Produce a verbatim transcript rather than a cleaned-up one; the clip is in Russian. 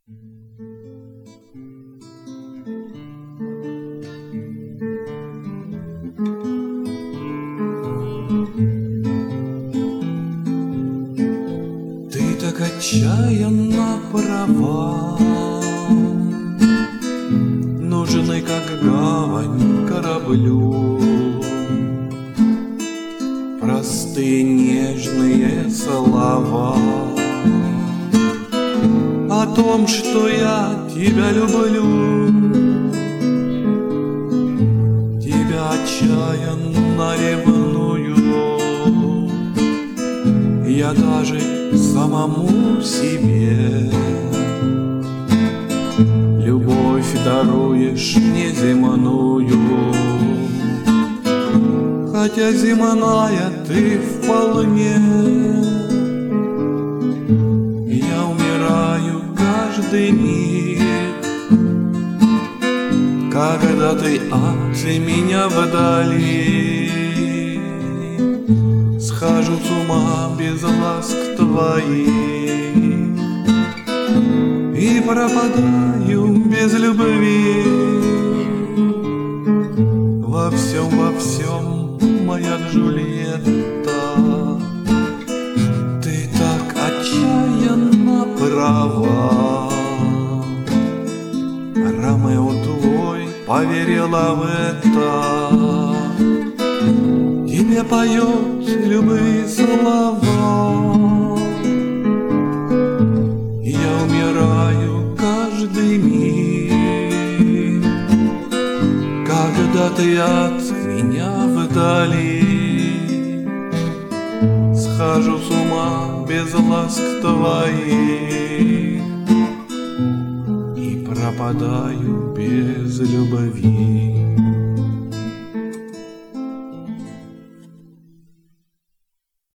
Ты так отчаянно права, нужны как гавань кораблю простые нежные слова о том, что я тебя люблю, тебя отчаянно ревную. Я даже самому себе любовь даруешь неземную, хотя земная ты вполне. Я умираю каждый миг, когда ты от меня вдали. Схожу с ума без ласк твоих и пропадаю без любви. Во всем, во всем, моя Джульетта, ты так отчаянно права. Ромео твой поверила в это, тебе поет любые слова. Я умираю каждый миг, когда ты от меня вдали. Схожу с ума без ласк твоих и пропадаю без любви.